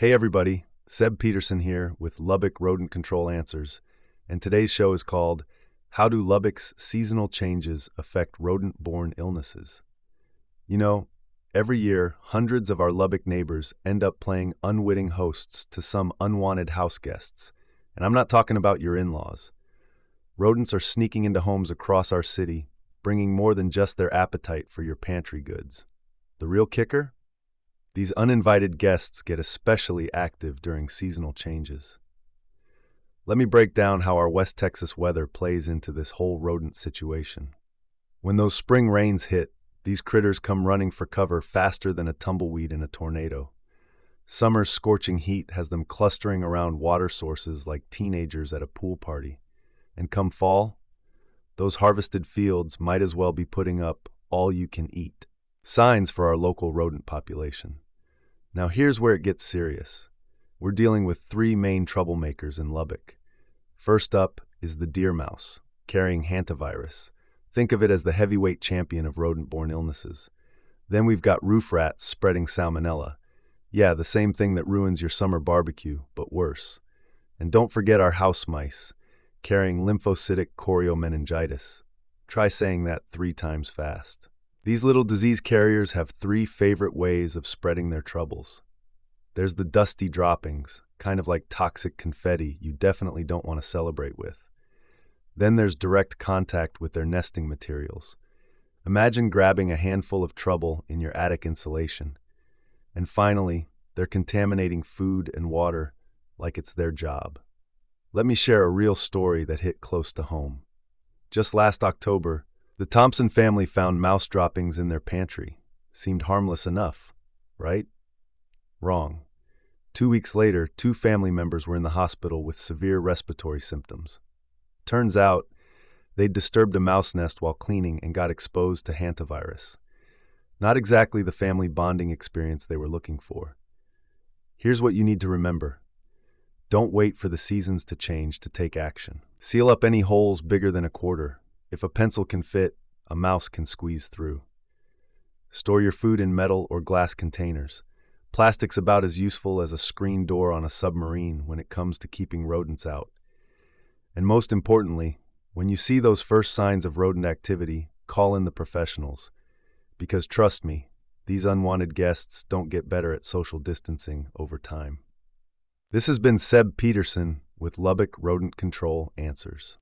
Hey everybody, Seb Peterson here with Lubbock Rodent Control Answers, and today's show is called How Do Lubbock's Seasonal Changes Affect Rodent-Borne Illnesses? You know, every year, hundreds of our Lubbock neighbors end up playing unwitting hosts to some unwanted house guests, and I'm not talking about your in-laws. Rodents are sneaking into homes across our city, bringing more than just their appetite for your pantry goods. The real kicker? These uninvited guests get especially active during seasonal changes. Let me break down how our West Texas weather plays into this whole rodent situation. When those spring rains hit, these critters come running for cover faster than a tumbleweed in a tornado. Summer's scorching heat has them clustering around water sources like teenagers at a pool party. And come fall, those harvested fields might as well be putting up all you can eat. Signs for our local rodent population. Now here's where it gets serious. We're dealing with three main troublemakers in Lubbock. First up is the deer mouse, carrying hantavirus. Think of it as the heavyweight champion of rodent-borne illnesses. Then we've got roof rats spreading salmonella. Yeah, the same thing that ruins your summer barbecue, but worse. And don't forget our house mice, carrying lymphocytic choriomeningitis. Try saying that 3 times fast. These little disease carriers have 3 favorite ways of spreading their troubles. There's the dusty droppings, kind of like toxic confetti you definitely don't want to celebrate with. Then there's direct contact with their nesting materials. Imagine grabbing a handful of trouble in your attic insulation. And finally, they're contaminating food and water like it's their job. Let me share a real story that hit close to home. Just last October, the Thompson family found mouse droppings in their pantry. Seemed harmless enough, right? Wrong. 2 weeks later, 2 family members were in the hospital with severe respiratory symptoms. Turns out, they'd disturbed a mouse nest while cleaning and got exposed to hantavirus. Not exactly the family bonding experience they were looking for. Here's what you need to remember. Don't wait for the seasons to change to take action. Seal up any holes bigger than a quarter. If a pencil can fit, a mouse can squeeze through. Store your food in metal or glass containers. Plastic's about as useful as a screen door on a submarine when it comes to keeping rodents out. And most importantly, when you see those first signs of rodent activity, call in the professionals. Because trust me, these unwanted guests don't get better at social distancing over time. This has been Seb Peterson with Lubbock Rodent Control Answers.